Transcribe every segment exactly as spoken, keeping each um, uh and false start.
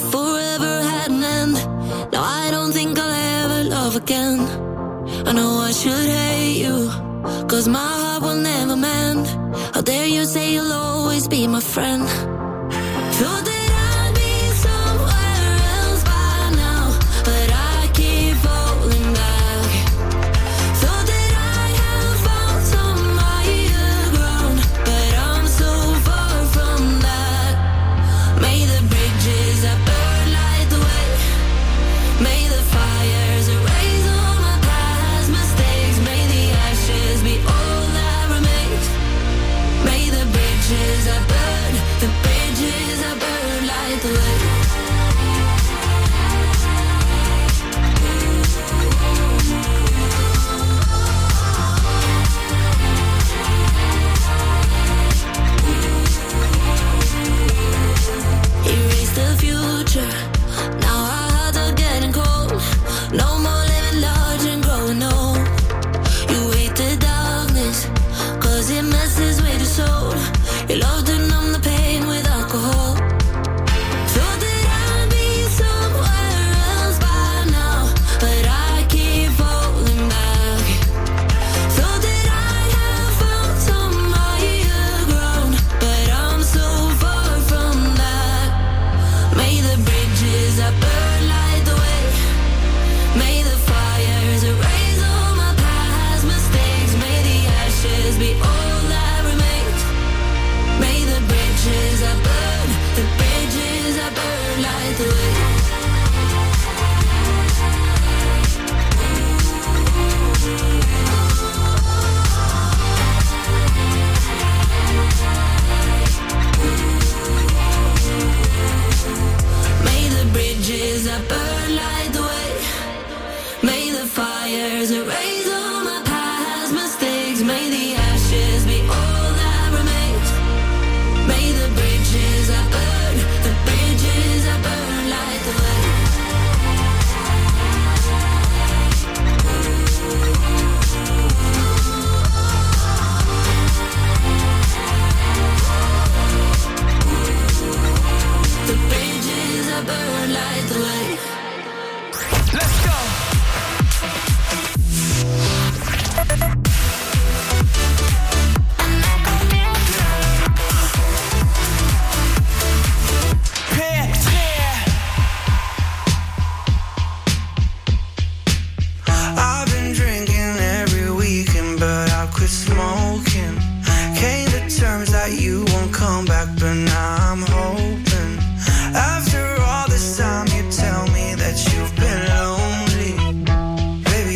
forever had an end. No, I don't think I'll ever love again. I know I should hate you, cause my heart will never mend. How dare you say you'll always be my friend? Thought that I'd be somewhere else by now, but I keep falling back. Thought that I had found some higher ground, but I'm so far from that. May the bridges that burn light the way. May the fires erase all my past mistakes. May the ashes be all that remains. May the bridges that burn, the bridges that burn light the way. Erase the future. Now our hearts are getting cold. No more living large and growing old. You hate the darkness, cause it messes with your soul. You love to numb the pain with alcohol. Thought that I'd be somewhere else by now, but I keep falling back. Thought that I had found some higher ground, but I'm so far from that. May the bridges that burn light the way. May the fires erase all my past mistakes. May the ashes be all that remains. May the bridges that burn, the bridges that burn light the way. May the bridges that burn light the way. May the fires erase all my past mistakes. May the ashes be all that remains. May the bridges that burn, the bridges that burn light the way. The bridges that burn light the way. Let's go. Pear, tear. I've been drinking every weekend, but I quit smoking. Came to terms that you won't come back, but now I'm hoping. After all this time, you tell me that you've been lonely. Baby,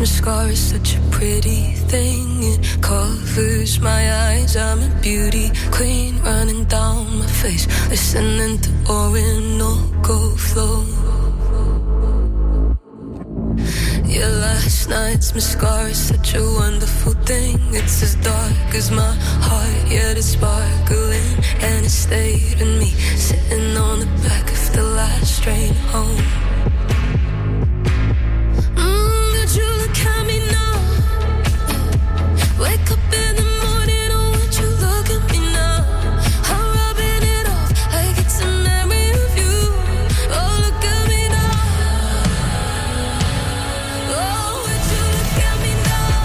mascara is such a pretty thing. It covers my eyes. I'm a beauty queen running down my face, listening to Orinoco flow. Yeah, last night's mascara is such a wonderful thing. It's as dark as my heart, yet it's sparkling, and it stayed with me, sitting on the back of the last train home. Mm, would you look at me now? Wake up in the morning, oh, would you look at me now? I'm rubbing it off like it's a memory of you. Oh, look at me now. Oh, would you look at me now?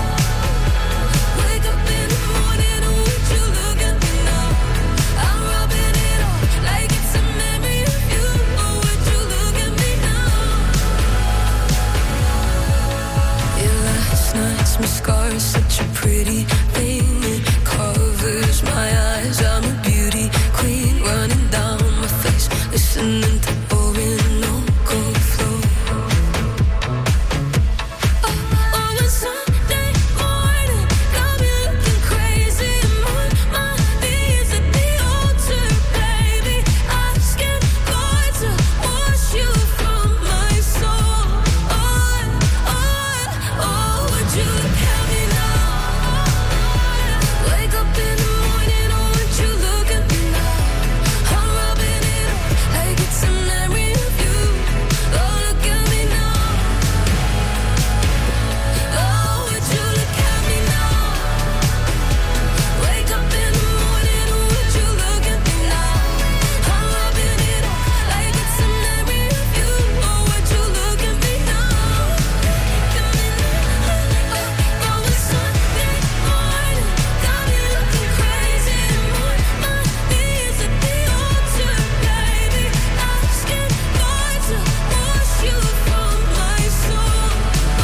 Wake up in the morning, oh, would you look at me now? I'm rubbing it off like it's a memory of you. Oh, would you look at me now? Yeah, last night's mascara is such a pretty thing. It covers my eyes. I'm a beauty queen running down my face, listening to Orinoco flow. Oh, oh, it's Sunday morning, got me looking crazy. My mind is at the altar, baby, asking God to wash you from my soul. Oh, oh, oh, would you look at me now? Wake up in the morning, oh, would you look at me now? I'm rubbing it off like it's a memory of you. Oh, look at me now. Oh, would you look at me now? Wake up in the morning, oh, would you look at me now? I'm rubbing it off like it's a memory of you. Oh, would you look at me now? Oh, it's Sunday morning, got me looking crazy. My mind is at the altar, baby, asking God to wash you from my soul. Oh,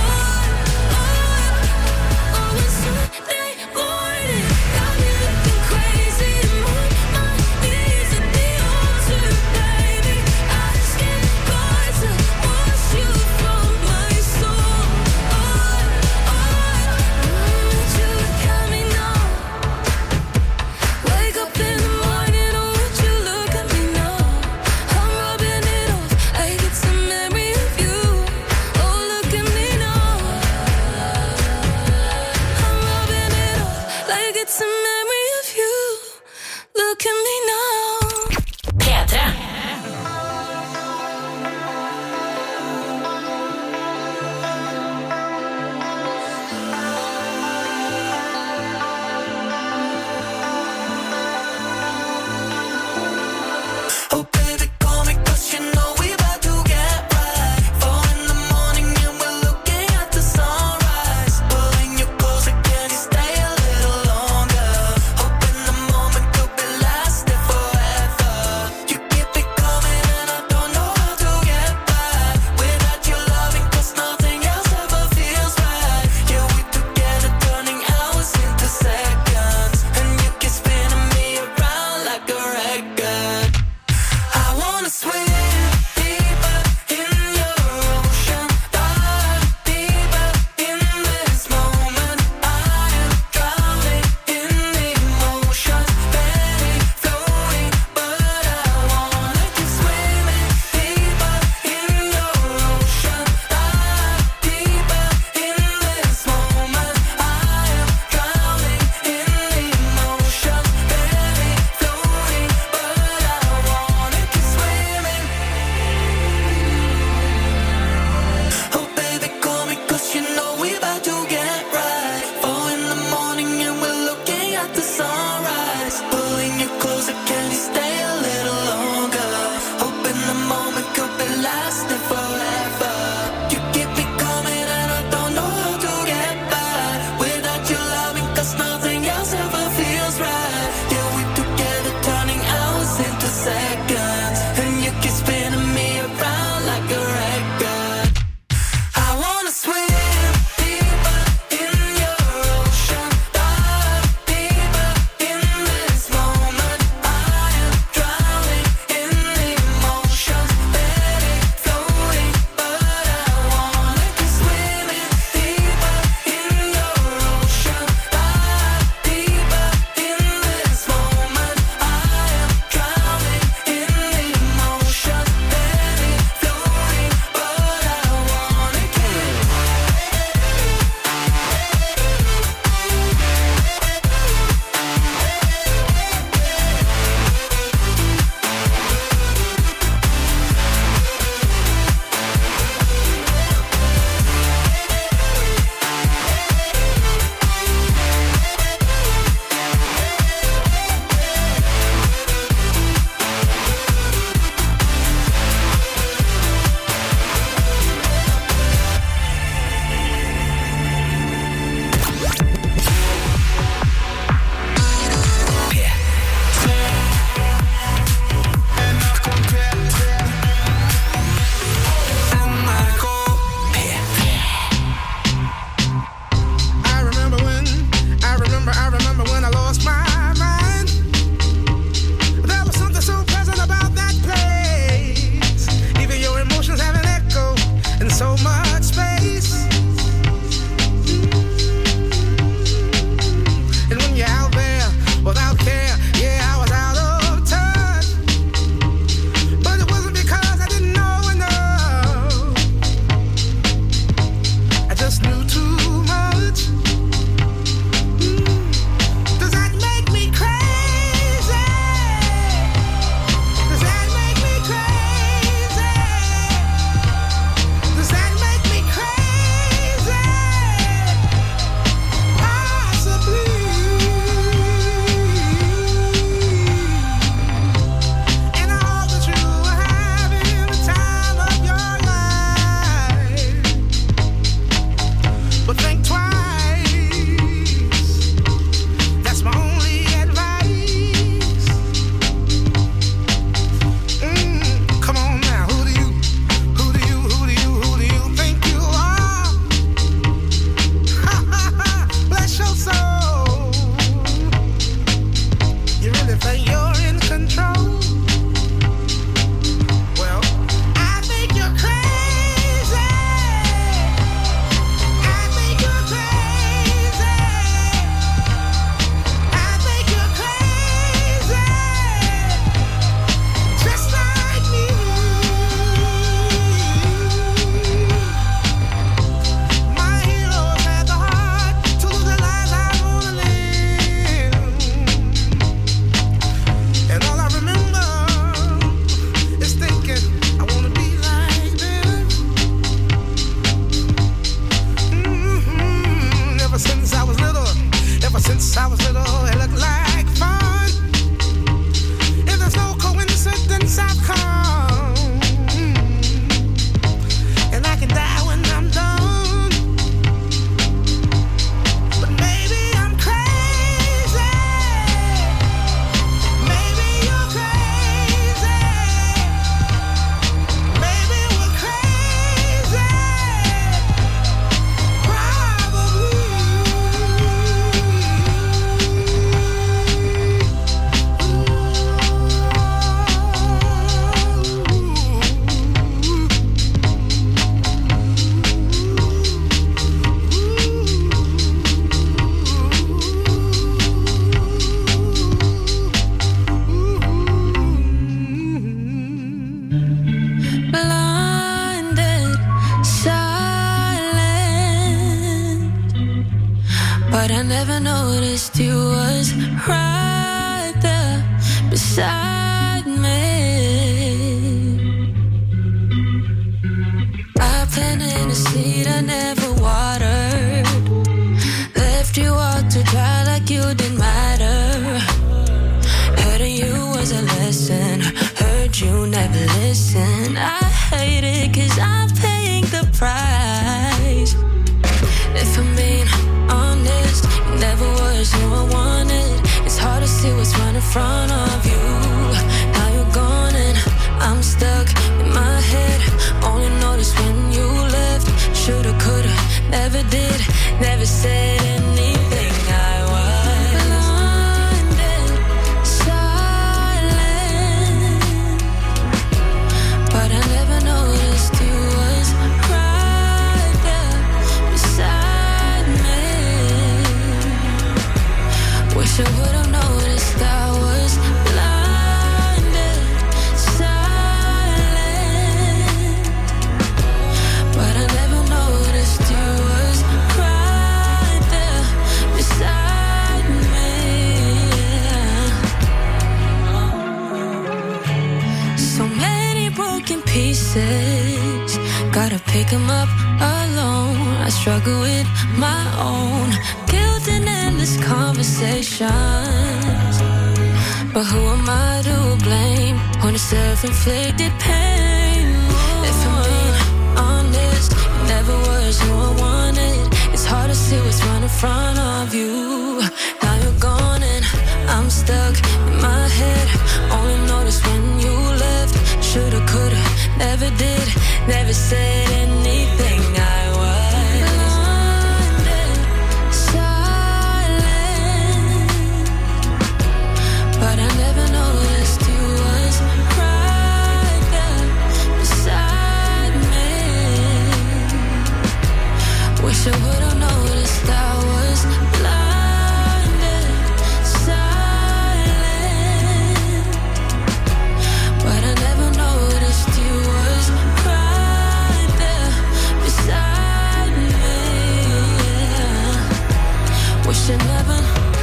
oh, oh, it's Sunday morning, got me looking crazy. My mind is at the altar, baby, asking God to wash you from my soul. Oh, oh, would you look at me now? Wake up in the morning, oh, would you look at me now? I'm rubbing it off like it's a memory of you. Oh, look at me now. I'm rubbing it off like it's a memory of you. Look at me now. P tre. Oh baby, call me 'cause you know we about to get right. Four in the morning and we're looking at the sunrise. Pulling you closer, can you stay a little longer? Hoping the moment could be lasting forever. You keep it coming and I don't know how to get by without your loving, 'cause nothing else ever feels right. Yeah, we together turning hours into seconds, and you keep spinning me around like a record. I wanna swim deeper in your ocean, dive deeper in this moment. I am drowning in emotions, barely floating, but I wanna keep swimming deeper in your ocean, dive deeper in this moment. I am drowning in emotions, barely floating, but I wanna keep swimming. Oh baby, call me 'cause you know we about to get right. Four in the morning and we're looking at the sunrise. Pulling you closer, can you stay a little longer? Hoping the moment could be lasting forever. You keep me coming and I don't know how to get by without your loving, 'cause nothing else ever feels right. Yeah, we together turning hours into seconds, and you keep spinning me around like a record. I wanna swim deeper in your ocean, dive deeper noticed you was right there beside me. I planted a seed I never watered, left you all to dry like you didn't matter. Hurting you was a lesson, heard you never listen. I hate it cause I'm paying the price. If I'm being honest, you never was who I wanted. It's hard to see what's right in front of you. Now you're gone and I'm stuck in my head. Only noticed when you left. Shoulda, coulda, never did. Never said anything. I was blinded, silent, but I never noticed you was right there beside me. Wish I would've noticed I was blinded, silent, but I never noticed you was right there beside me. So many broken pieces, gotta pick 'em up alone. I struggle with my own guilt and endless conversations, but who am I to blame on a self-inflicted pain? If I'm being honest, it never was who I wanted. It's hard to see what's right in front of you. Now you're gone and I'm stuck in my head. Only noticed when you left. Shoulda, coulda, never did. Never said anything. I was blinded, silent, but I never noticed you was right there beside me. Wish I would've noticed I was blinded, silent, but I never noticed you was right there beside me. Wish I never.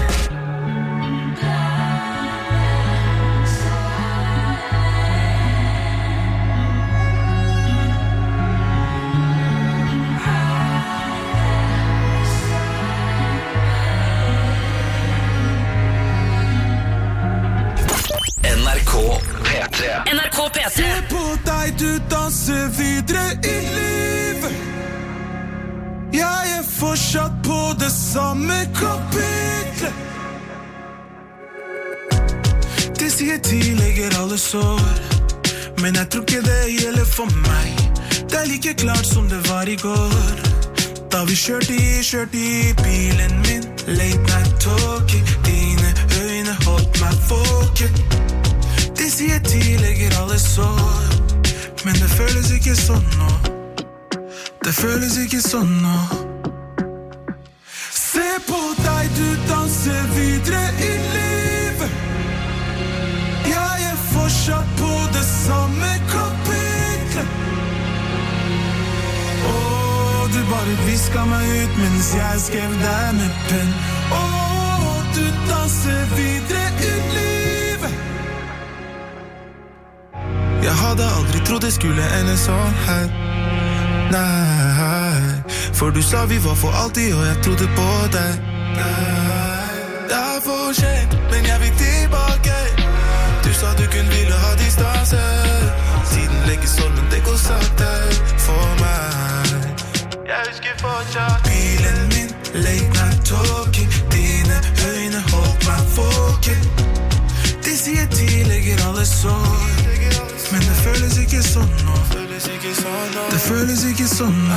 N R K P tre. N R K P tre. Se på deg, du danser videre i livet. Jeg er fortsatt på det samme kapitlet. De sier tid legger alle sår, men jeg tror ikke det gjelder for meg. Det er like klart som det var i går, da vi kjørte i, kjørte i bilen min. Late night talking, dine øyne holdt meg våken. De sier tid legger alle sår, men det føles ikke sånn nå. Det føles ikke sånn nå. Se på deg, du danser videre i livet. Jeg er fortsatt på det samme kapitlet. Åh, du bare visket meg ut mens jeg skrev deg med penn. Åh, du danser videre i livet. Jeg hadde aldri trodd det skulle ende sånn her. Nei, for du sa vi var for alltid, og jeg trodde på deg. Nei, det er for sent, men jeg vil tilbake. Du sa du kun ville ha distanse. Tiden legger stormen, det går sakte for meg. Jeg husker fortsatt bilen min, late night talking. Dine øyne holdt meg våken. De sier tid legger alle sår, men det føles ikke sånn nå. Det føles ikke sånn nå.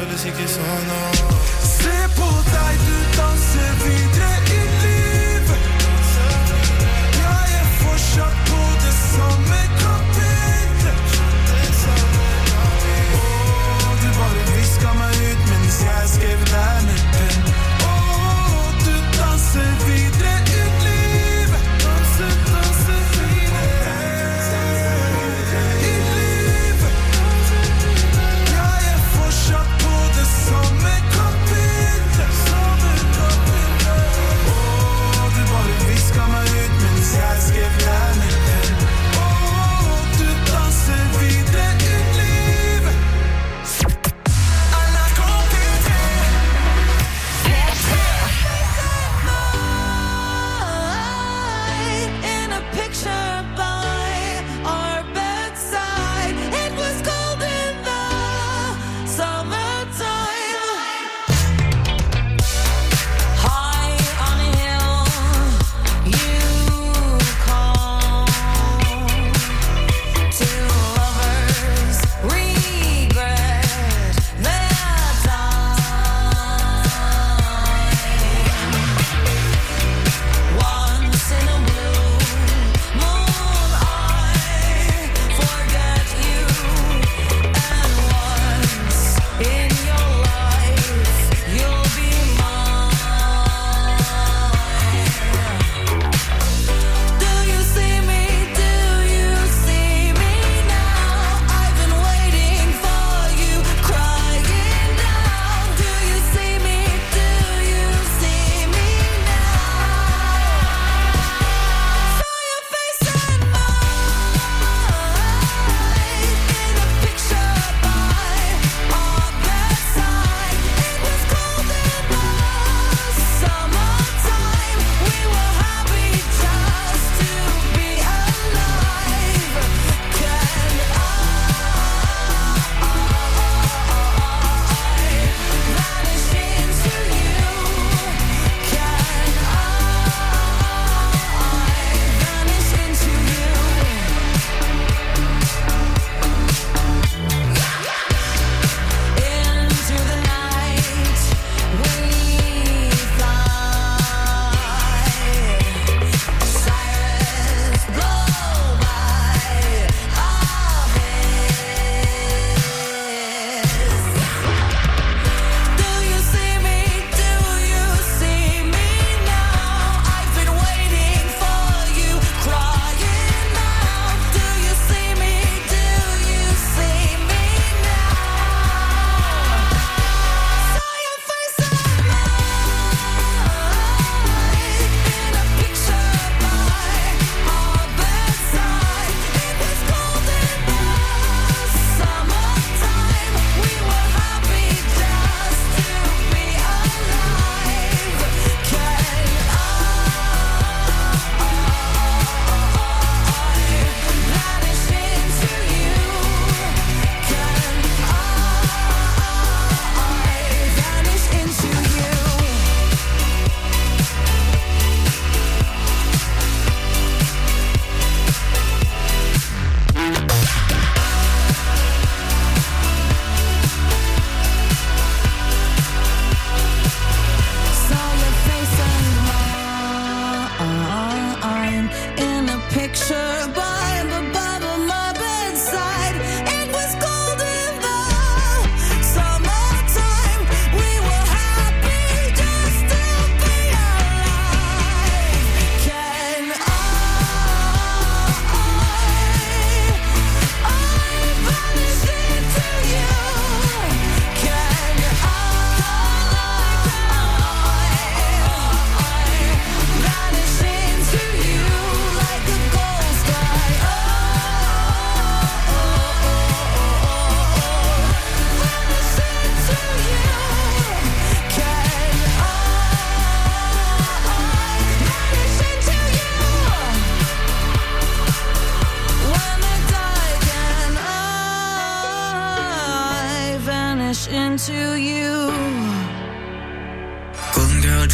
Se på deg, du danser videre i livet. Jeg er fortsatt på det samme kapitlet. Åh, du bare visket meg ut mens jeg skrev deg med penn. Åh, du danser videre i livet. Danser, danser videre i livet. Jeg er fortsatt på det samme kapitlet. Samme kapitlet. Åh,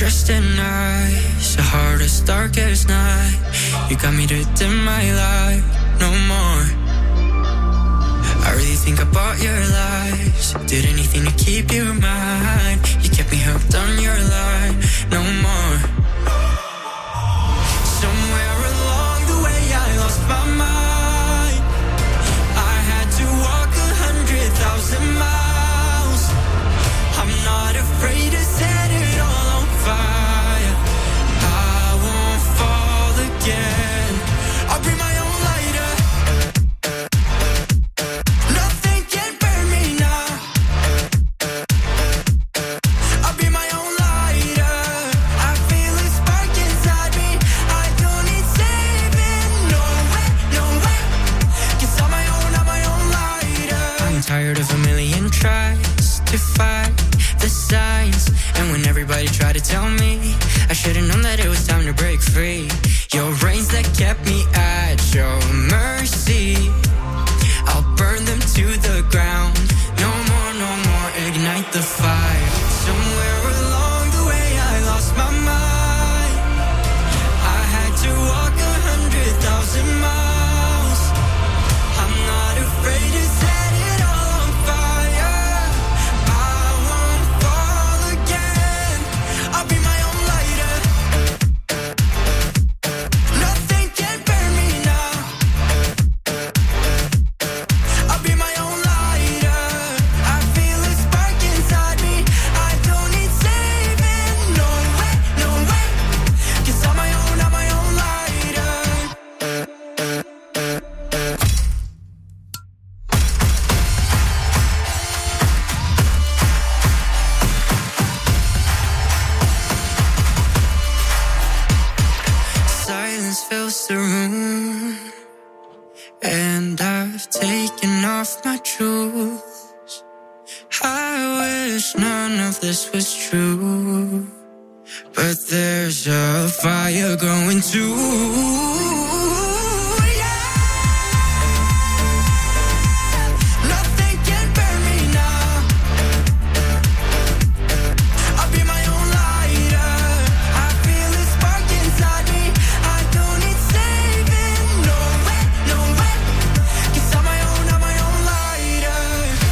dressed in ice, the hardest, darkest night. You got me to dim my light, no more. I really think about your lies. Did anything to keep you mine. You kept me hooked on your line, no more. Somewhere along the way I lost my mind. I had to walk a hundred thousand miles. I'm not afraid to set it all on fire. I won't fall again. I'll bring my own lighter. Nothing can burn me now. I'll be my own lighter. I feel a spark inside me. I don't need saving. No way, no way. 'Cause I'm my own, I'm my own lighter. I'm tired of a million tries to fight the signs. And when everybody tried to tell me, I should've known that it was time to break free. Your reins that kept me at your mercy, I'll burn them to the ground. No more, no more, ignite the fire. Somewhere along the way I lost my mind. I had to walk a hundred thousand miles. I'm not afraid to set it all on fire. I won't fall again. I'll be my own lighter. Nothing can burn me now. I'll be my own lighter. I feel a spark inside me. I don't need saving. No way, no way. 'Cause I'm my own, I'm my own lighter. Silence fills the room, and I've taken off my shoes. I wish none of this was true, but there's a fire growing too. Nothing can burn me now. I'll be my own lighter. I feel a spark inside me. I don't need saving. No way, no way. 'Cause I'm my own, I'm my own lighter.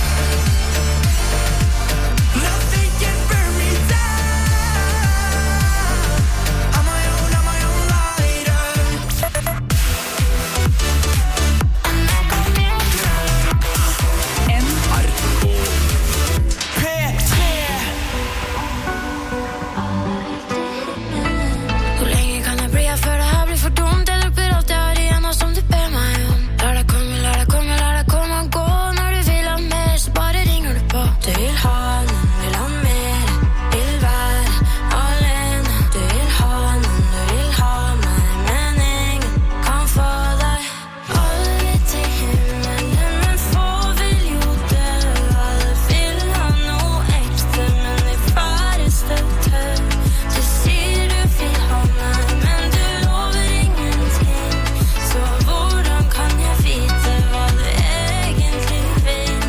Nothing can burn me down. I'm my own, I'm my own lighter. Hvor lenge kan jeg bli her før det her blir for dumt? Jeg løper alt jeg har igjen, og som du ber meg om. La deg komme, la deg komme, la deg komme og gå. Når du vil ha mer, så bare ringer du på. Du vil ha noen, vil ha mer, vil være alene. Du vil ha noen, du vil ha meg, men ingen kan få deg. Alle til himmelen, men få vil jo dø. Alle vil ha noe ekte, men de færreste tør. Du sier du vil ha meg, men du lover ingenting. Så hvordan kan jeg vite hva du egentlig vil?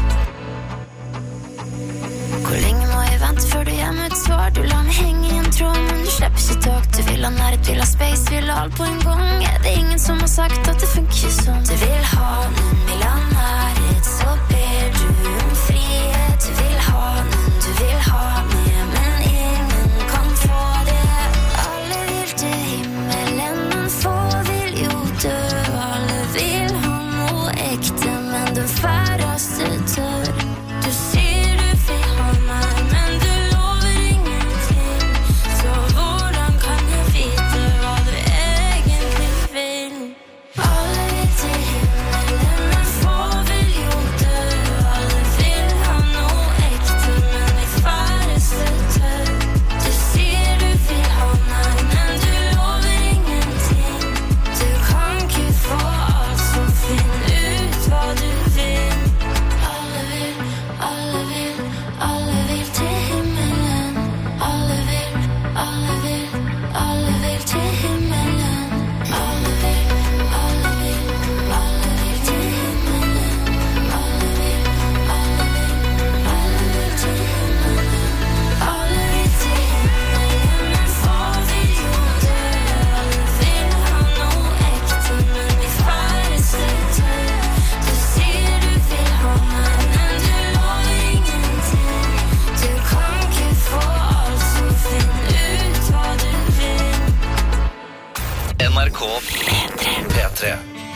Hvor lenge må jeg vente før du gir meg et svar? Du lar meg henge i en tråd, men du slipper ikke tak. Du vil ha nærhet, vil ha space, vil ha alt på en gang. Er det ingen som har sagt at det funker ikke sånn? Du vil ha noen, vil ha nærhet, så ber du om frihet. Du vil ha noen, du vil ha mer, men ingen kan få det. Alle vil til himmelen, men få vil jo dø. Alle vil ha noe ekte, men det færreste tør. Du sier du vil ha meg, men du lover ingenting. Så hvordan kan jeg vite hva du egentlig vil? Alle vil til himmelen, men få vil N R K P tre.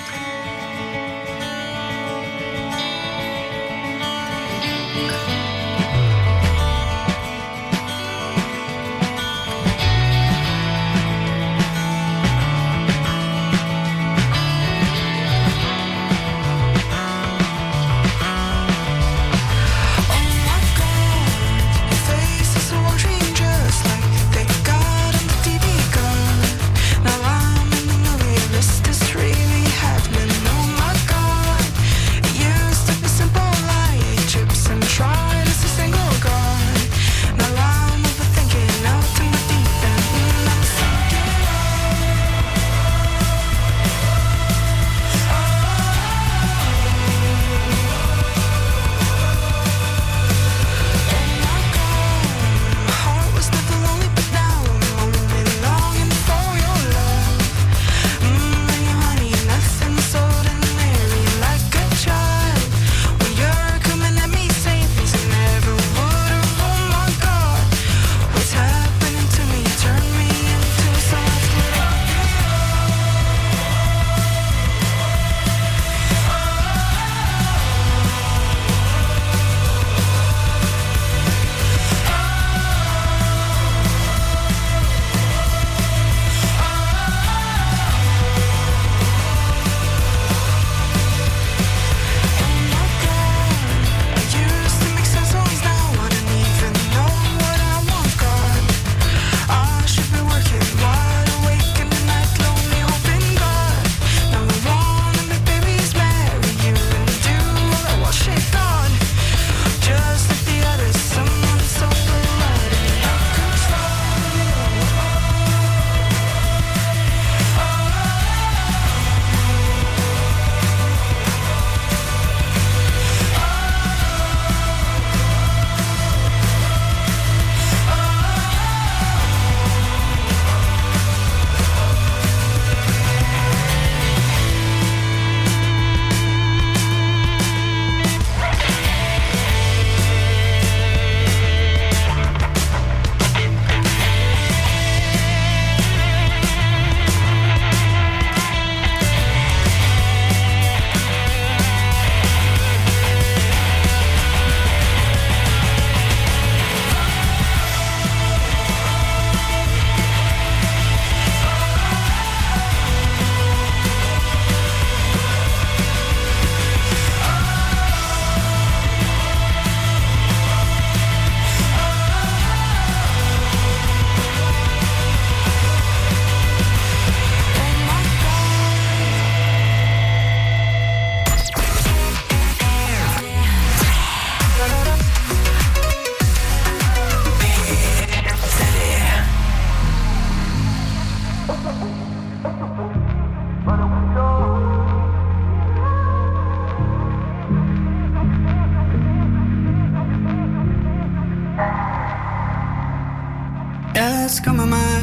Jeg skammer mig.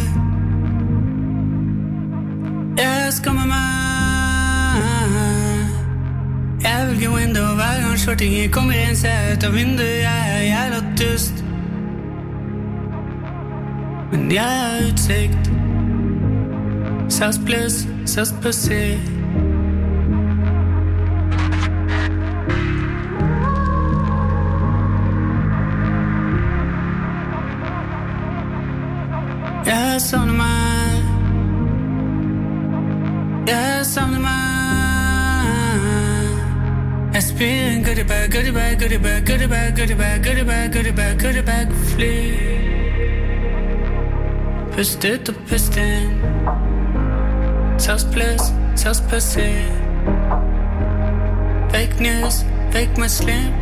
Jeg skammer mig. Jeg vil gå ind og hver gang skjorting kommer inn, ser ut av vinduet. Jeg er jævla dust, men jeg har utsikt. Sas plus, sas pussy. Jeg savner mig. Jeg savner mig. Jeg spiller en goodie bag, goodie bag, goodie bag, goodie bag, goodie bag, goodie bag, goodie bag, goodie bag, fly. Pust ut og pust inn. Sauce plus, sauce pussy. Fake news, fake muslim.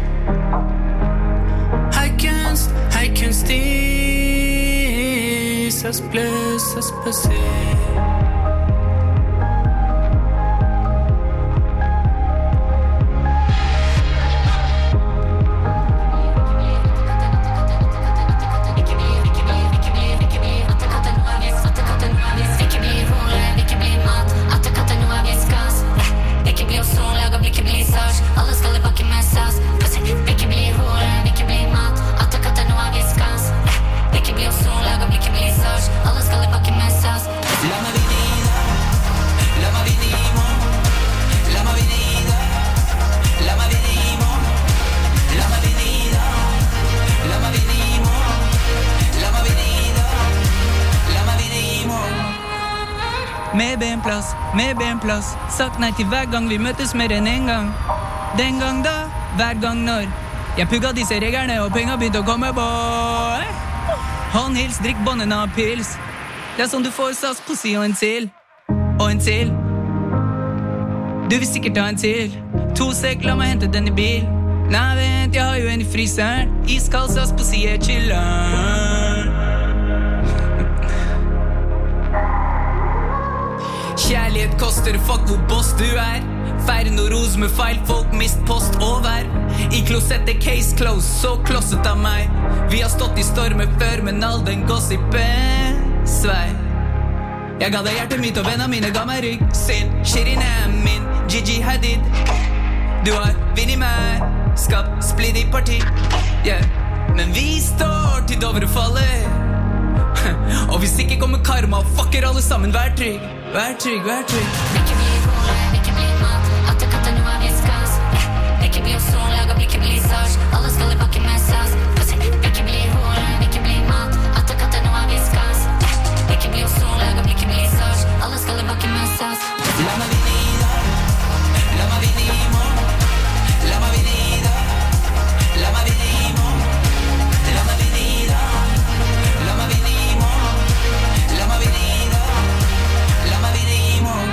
High kunst, high kunst i. Sauce plus, sauce pussy. La Marinina Med benplass, med benplass. Sagt nei til hver gang vi møtes mer enn en gang. Den gang da, hver gang når. Jeg pugga disse reglene og penga begynte å komme på. Håndhils, drikk bånden av pils. Det er sånn du får sass, pussy og en til. Og en til. Du vil sikkert ha en til. To sek, la meg hente den i bil. Nei, vent, jeg har jo en i fryseren. Iskald sass, pussy, jeg chiller. Kjærlighet koster, fuck hvor boss du er. Feire noe ros med feil, folk mist post over. I klosettet case closed, så klosset av meg. Vi har stått i stormer før, men all den gossipen svei. Jeg ga deg hjertet mitt og vennene mine ga meg rygg sin. Shirin er min, Gigi Hadid. Du har vinn i meg, skapt splitt i parti, yeah. Men vi står til Dovre faller. Og hvis ikke kommer karma, fucker alle sammen. Vær trygg, vær trygg, vær trygg. Ikke bli hore, ikke bli mat. At du katter noe av viskas. Ikke bli sol, lag og ikke bli sars. Alle skal i bakken med sas. Ikke bli hore, ikke bli mat. At du katter noe av viskas. Ikke bli sol, lag og ikke bli sars. Alle skal i bakken med sas. La meg vinne i dag. La meg vinne i morgen. La meg vinne i dag. La meg vinne i morgen. La meg vinne i dag. La meg vinne i morgen. La meg vinne i dag. La meg vinne i morgen.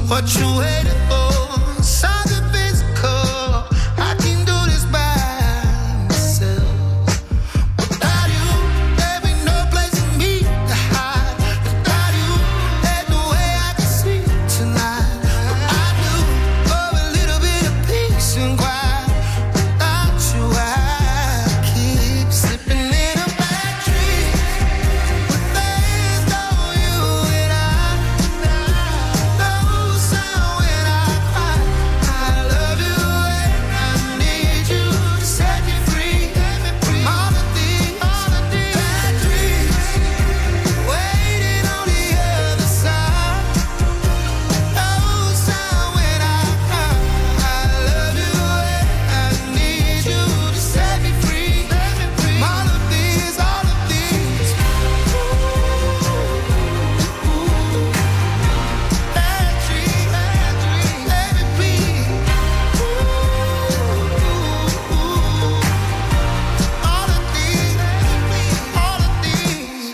what you waiting for? Something physical. I can do this by myself. Without you, there be no place for me to hide. Without you, there's no way I can sleep tonight. But I do for a little bit of peace and quiet. Without you, I keep slipping in a bad dream. But there's no you and I. No sound when I cry. I love you and I need you to set me free. All of these, all of these bad dreams waiting on the other side. No sound when I cry. I love you and I need you to set me free. All of these, all of these bad dreams, bad dreams, let me breathe. All of these, all of these.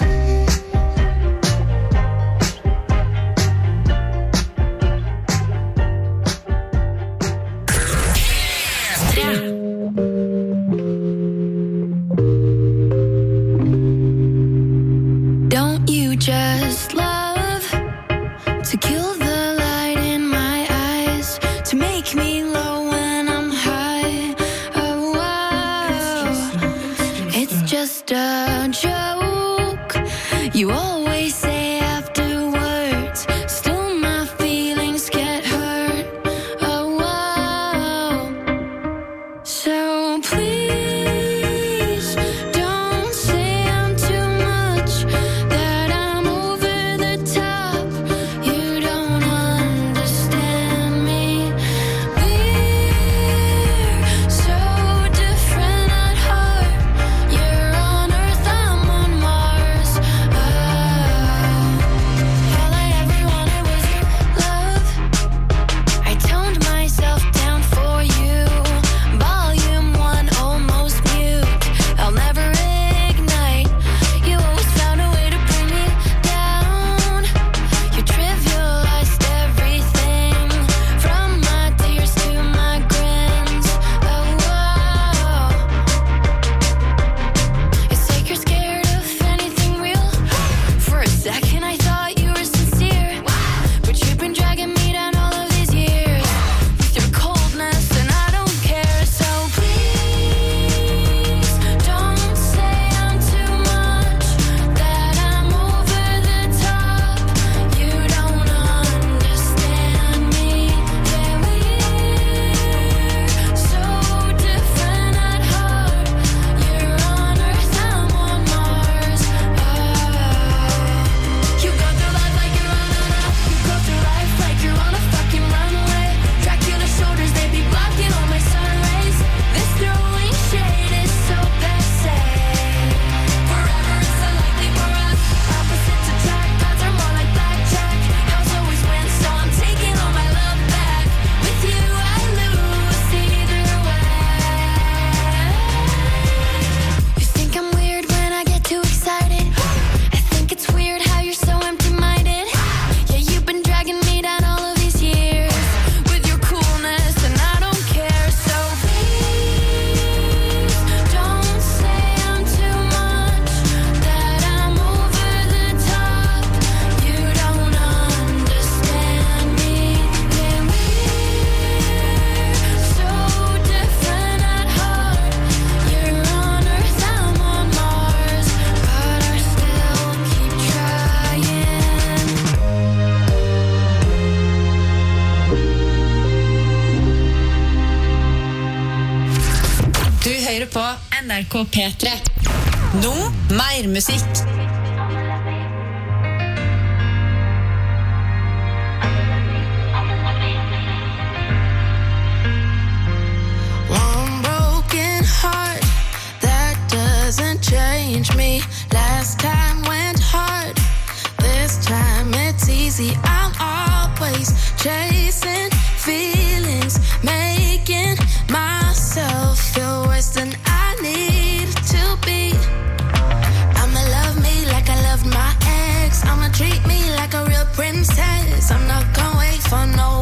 Don't you just love to kill the light in my eyes, to make me low when I'm high? Oh, wow. It's just a joke. You always say afterwards, still my feelings get hurt. Oh, wow. So please don't say I'm too much, that I'm over the top. You don't understand me. We're so different at heart. You're on Earth, I'm on Mars. Oh, all I ever wanted was your love. I toned myself down for you. Volume one, almost mute. I'll never ignite. You always found a way to bring me down. You trivialized everything, from my tears to my grins. Oh, wow. It's like you're scared of anything real. For a second I thought you were sincere, but you've been dragging me down all of these years with your coldness, and I don't care. So please don't say I'm too much, that I'm over the top. You don't understand me. Yeah, we're so different at heart. You're on Earth, I'm on Mars. Oh, you go through life like you're on a, you go through life like you're on a fucking runway. Dracula shoulders, they be blocking all my sun rays. This throwing shade is so passe. Forever is unlikely for us. Opposites attract, gods are more like blackjack. House always wins, so I'm taking all my love back. With you I lose either way. You think I'm weird when I get too excited. I think it's weird how you're so empty-minded. Yeah, you've been dragging me down all of these years with your coolness, and I don't care. So please don't say I'm too much, that I'm over the top. You don't understand me. Yeah, we're so different at heart. You're on Earth, I'm on Mars, but I still keep trying. Du hører på N R K P tre. Nå mer musikk. One broken heart that doesn't change me. Last time went hard, this time it's easy. I'm always chasing feelings, making myself feel worse than I need to be. I'ma love me like I loved my ex. I'ma treat me like a real princess. I'm not gonna wait for no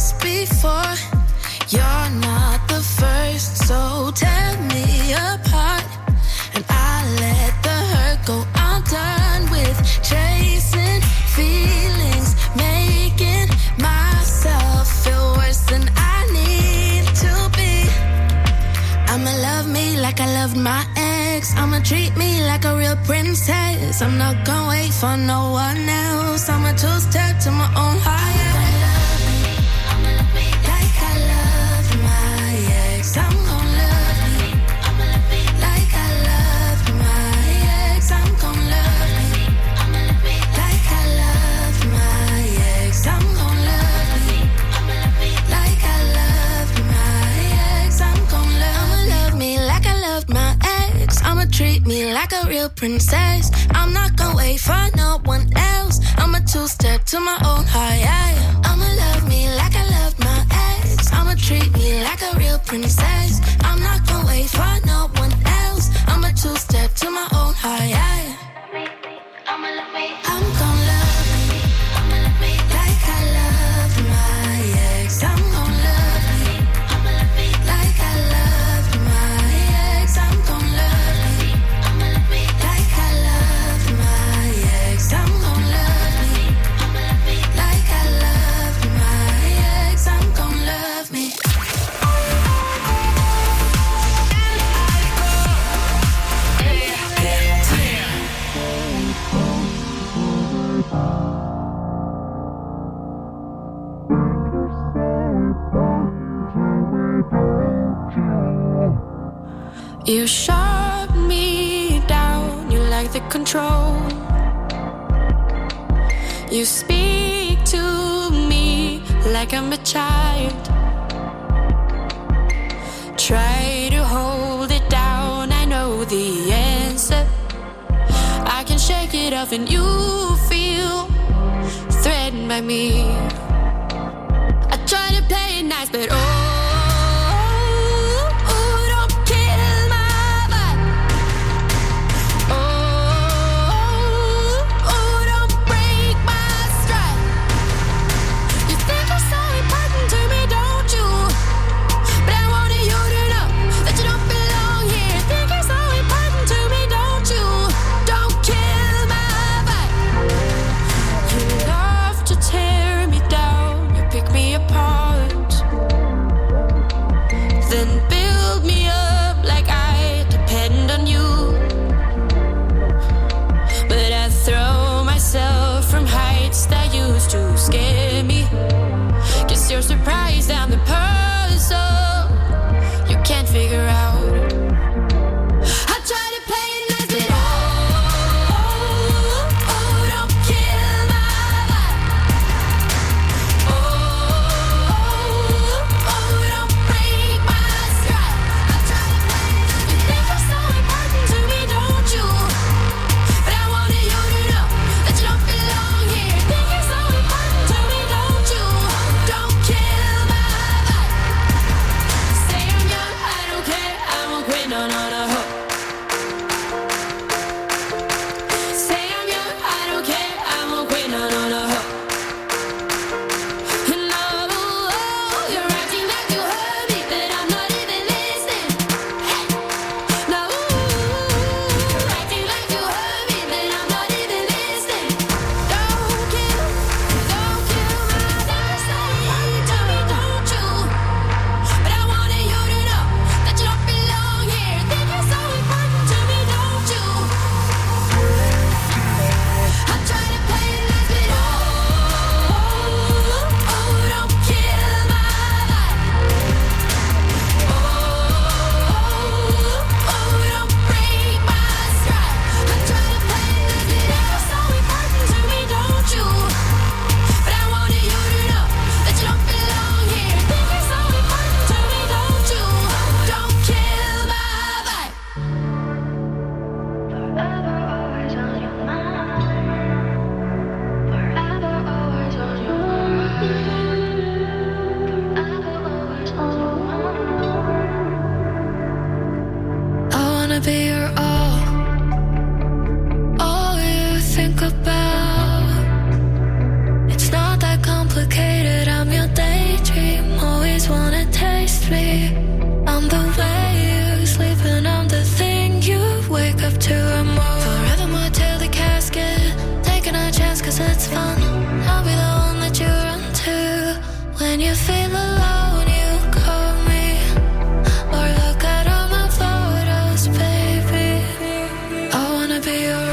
this before. You're not the first, so tear me apart, and I let the hurt go. I'm done with chasing feelings, making myself feel worse than I need to be. I'ma love me like I loved my ex. I'ma treat me like a real princess. I'm not gonna wait for no one else. I'ma two-step to my own higher. I'ma love me like I loved my ex. I'm gonna love me. I'ma love me like I loved my ex. I'm gonna love me. I'ma love me like I loved my ex. I'm gonna love me. I'ma love me like I loved my ex. I'm gonna love, love me like I loved my ex. I'ma treat me like a real princess. I'm not gonna wait for no one else. I'ma two-step to my own high. I'ma love me like I loved my ex. I'ma treat me like a real princess. I'm not gonna wait for no one else. I'ma two-step to my own high. I'ma love me. I'm gonna love me. I'ma love me like I loved my ex. I'm gonna love me. I'ma love me like I loved my ex. I'm gonna love me. I'ma love me like I loved my ex. I'm gonna love me. I'ma love me like I loved my ex. I'm gonna love me. You shut me down, you like the control. You speak to me like I'm a child. Try to hold it down, I know the answer. I can shake it off and you feel threatened by me. I try to play it nice, but oh, you feel alone, you call me. Or look at all my photos, baby. I wanna be your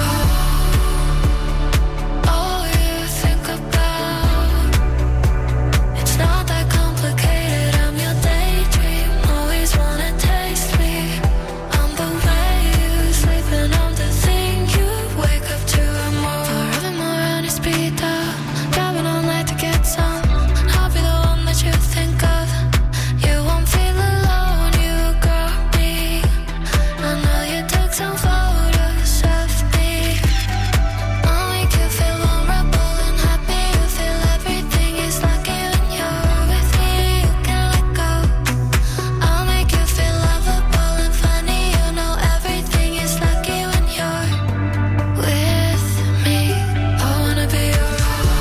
all, all you think about. It's not that complicated, I'm your daydream. Always wanna taste me. I'm the way you sleep and I'm the thing you wake up to. I'm more forever more on your speed dial. Driving all night to get some. I'll be the one that you think of. You won't feel alone, you got me. I know you took some photos of me. I'll make you feel vulnerable and happy. You feel everything is lucky when you're with me. You can let go. I'll make you feel lovable and funny. You know everything is lucky when you're with me. I wanna be your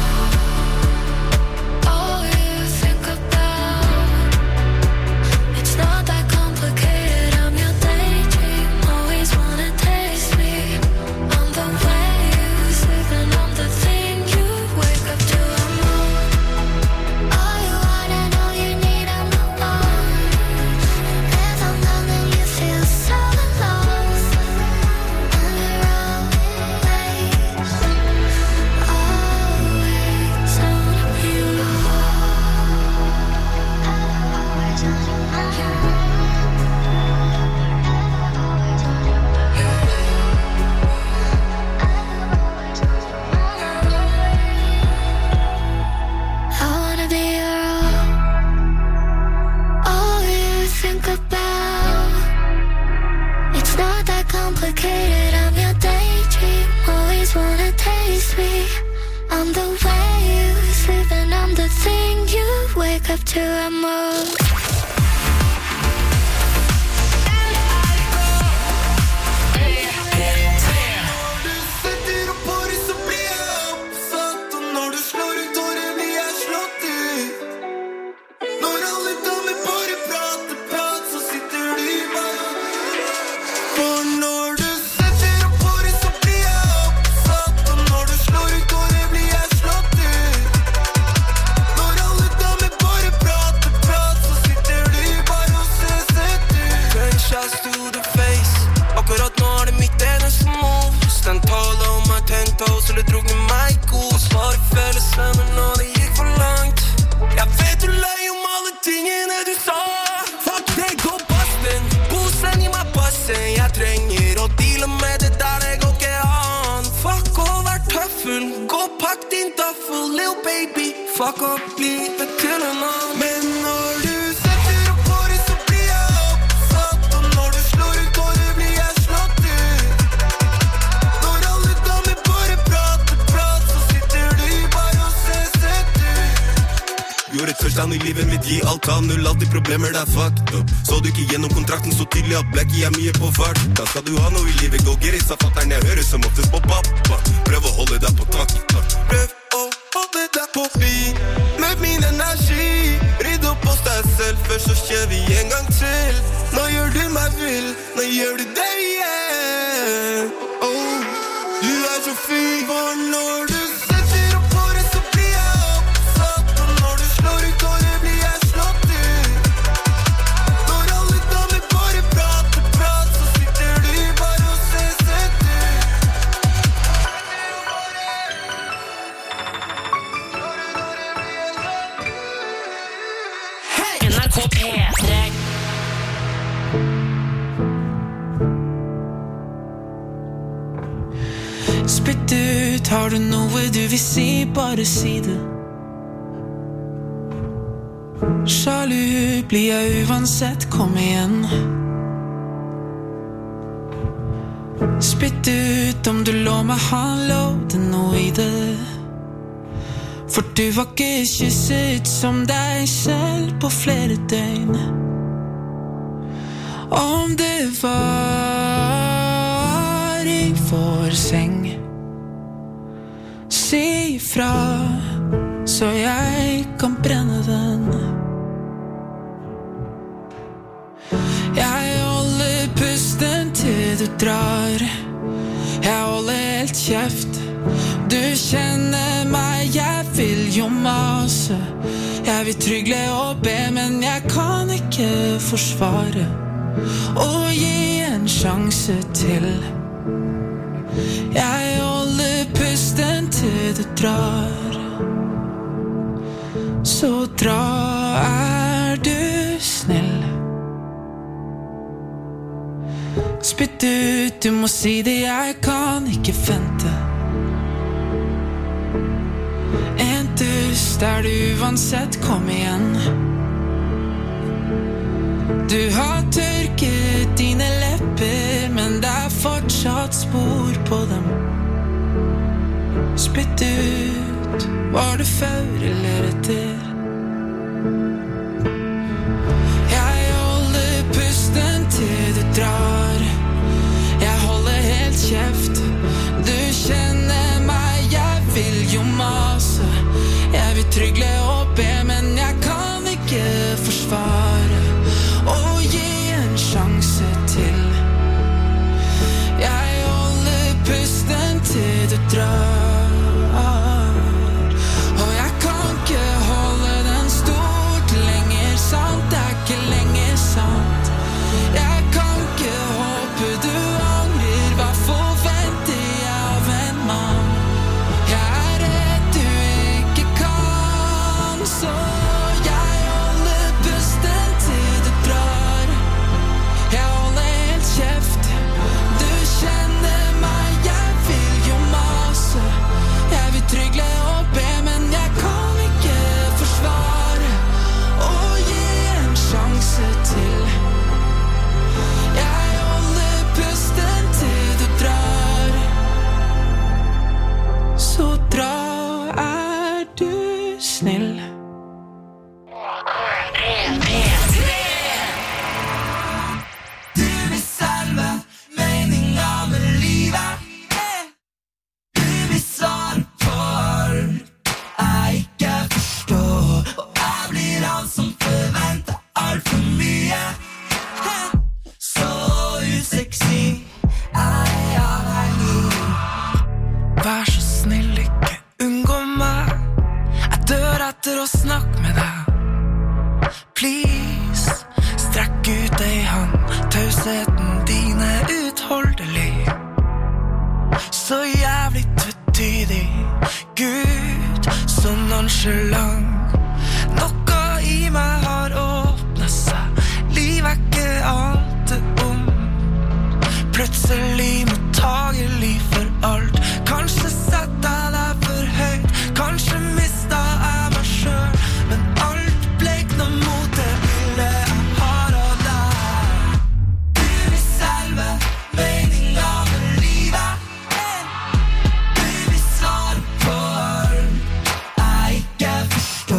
all you think about. It's not that complicated, I'm your daydream. Always wanna taste me. I'm the way you sleep and I'm the thing you wake up to. I'm all, all you want and all you need. I'm the one. If I'm gone then you feel so alone. And you're always, always on you. I wanna be your all, all you think about. It's not that complicated, I'm your daydream. Always wanna taste me. I'm the way you sleep and I'm the thing you wake up to. I'm all Setter opp håret så blir jeg oppsatt. Og når du slår ut håret blir jeg slått ut. Når alle damer bare prater prat, så sitter du bare. For når du setter opp håret så blir jeg oppsatt. Og når du slår ut håret blir jeg slått ut. Når alle damer bare prater prat, så sitter du bare og ser sett ut. Gunshots to the face. Akkurat nå er det mitt eneste move. Den taler om meg ten toes, eller drog med meg god. Svaret føles venner når det gikk for langt. Jeg vet du løy om alle tingene du sa. Fuck det, gå basten. Posen i meg passen. Jeg trenger å deale med det der, det går ikke an. Fuck å være tøffel. Gå pakk din duffel, lil baby. Fuck opp livet til en annen. Men når du setter opp håret så blir jeg oppsatt. Og når du slår ut håret blir jeg slått ut. Når alle damer bare prater prat, så sitter du bare og ser sett ut. Gjorde touchdown i livet mitt, gi alt av null. Alltid problemer, det er fucked up. Så du ikke gjennom kontrakten så tydelig at Blackie er mye på fart. Da skal du ha noe i livet, gå get it, sa fatteren. Jeg hører som oftest på pappa. Prøv å holde deg på takt. Prøv å holde deg på beat med min energi. Rydd opp hos deg selv, først så kjører vi en gang til. Nå gjør du meg vill, nå gjør du det igjen. Oh, du er så fin. For når du setter opp håret så blir jeg oppsatt. Og når du slår ut håret blir jeg slått ut. Når alle damer bare prater prat, så sitter du bare og ser sett ut. N R K P tre. Spytt ut, har du noe du vil si, bare si det. Sjalu blir jeg uansett, kom igjen. Spytt ut om du lå meg, han lovde noe i det. For du var ikke kysset som deg selv på flere døgn. Om det var i vår seng, si ifra, så jeg kan brenne den. Jeg holder pusten til du drar. Jeg holder helt kjeft. Du kjenner meg, jeg vil jo mase. Jeg Jeg vil trygle og be, men jeg kan ikke forsvare og gi en sjanse til. Jeg holder pusten til du drar. Så dra, er du snill. Spytt ut, du må si det, jeg kan ikke vente. En dust er du uansett, kom igjen. Du har tørket dine lepper, men det er fortsatt spor på dem. Spytt ut, var det før eller etter? Jeg holder pusten til du drar. Jeg holder helt kjeft. Du kjenner meg, jeg vil jo mase. Jeg vil trygle og be, men jeg kan ikke forsvare og gi en sjanse til. Jeg holder pusten til du drar. Og jeg kan ikke holde den stort lenger, sant? Det er ikke lenger sant. Jeg kan ikke håpe du angrer. Hva forventer jeg av en mann? Jeg er redd du ikke kan, så jeg holder pusten til du drar. Jeg holder helt kjeft. Du kjenner meg, jeg vil jo mase. Jeg vil trygle og be, men jeg kan ikke forsvare og gi en sjanse til. Jeg holder pusten til du drar. Så dra, er du snill. Du vil selve meningen med livet. Du vil svare på alt jeg ikke forstår. Og jeg blir han som forventer alt for mye. Så usexy er jeg avhengig. Vær så snill, ikke unngå meg. Jeg dør etter å snakke med deg. Please, strekk ut ei hand. Tausheten din er utholdelig. Så jævlig tvetydig. Gud, så nonchalant. Noe i meg har åpnet seg. Liv er ikke ante om. Plutselig mottagelig for alt. Kanskje setter jeg deg for høyt. Kanskje mistet jeg meg selv. Men alt blekner mot det bildet jeg har av deg. Du vil selve meningen med livet. Du vil svare på alt jeg ikke forstår.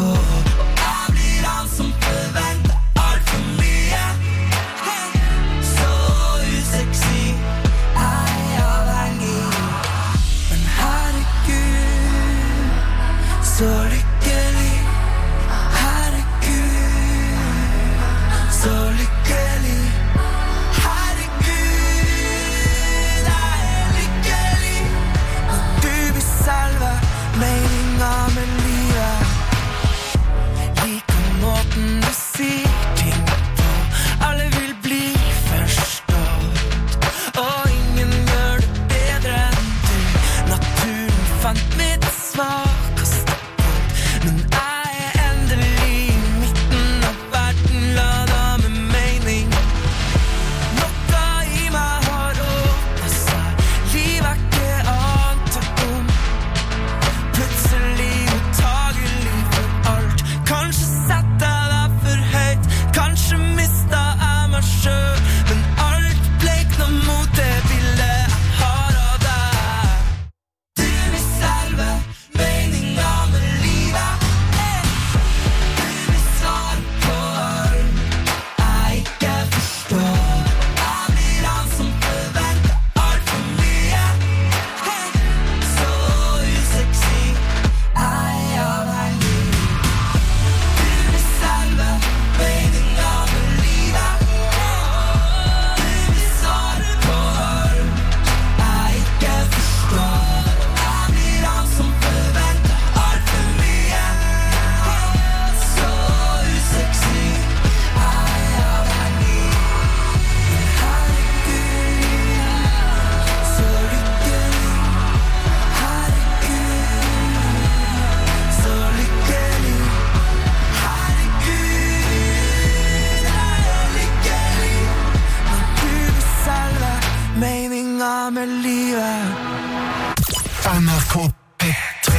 hele livet. N R K P tre.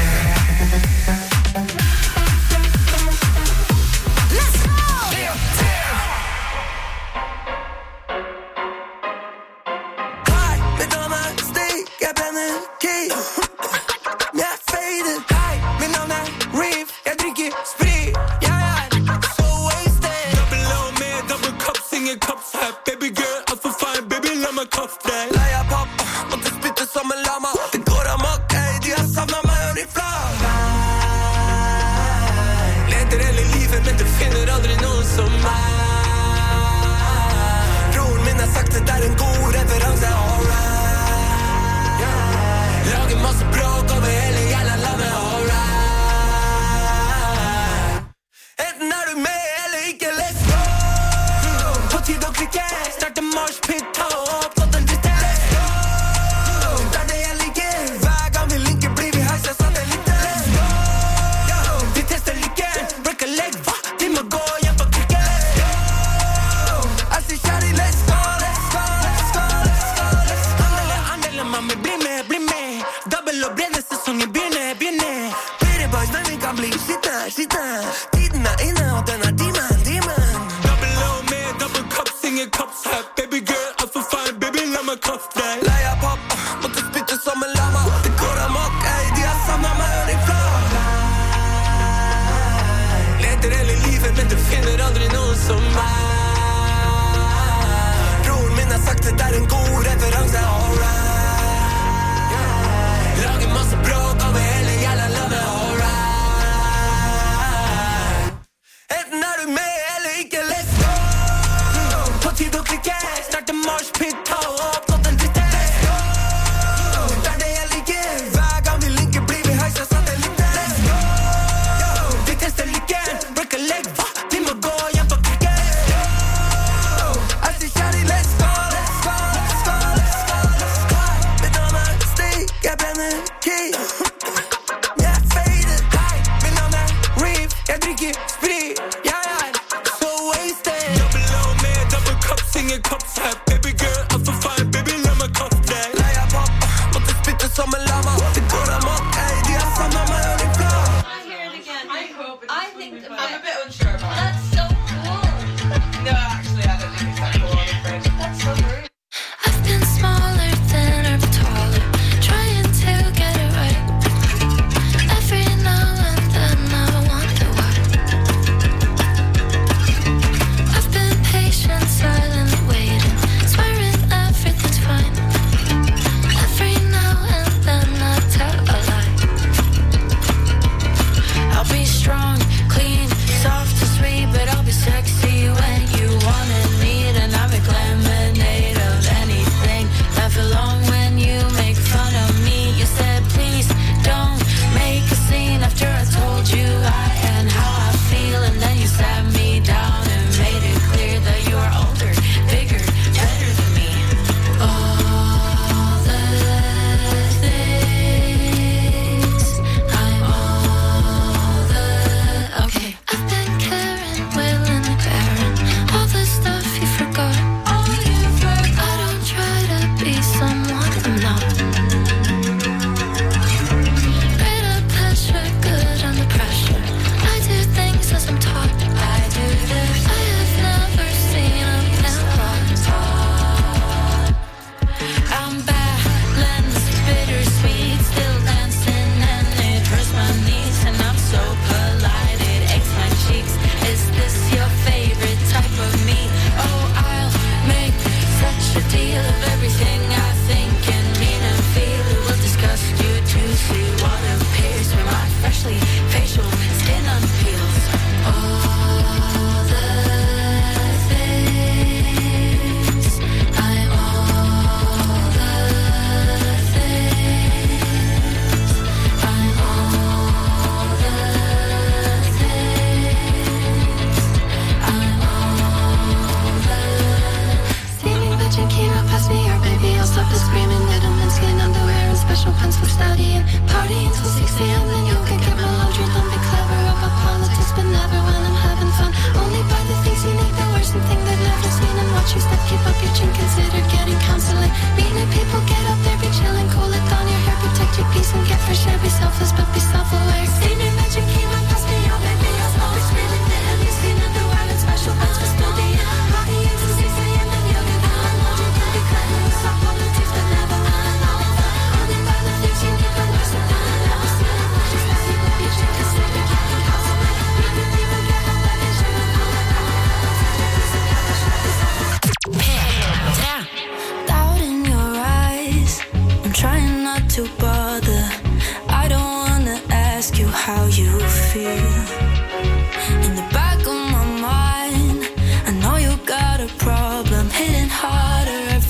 Keep up your chin, consider getting counseling. Meet new people, get up there.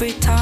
every time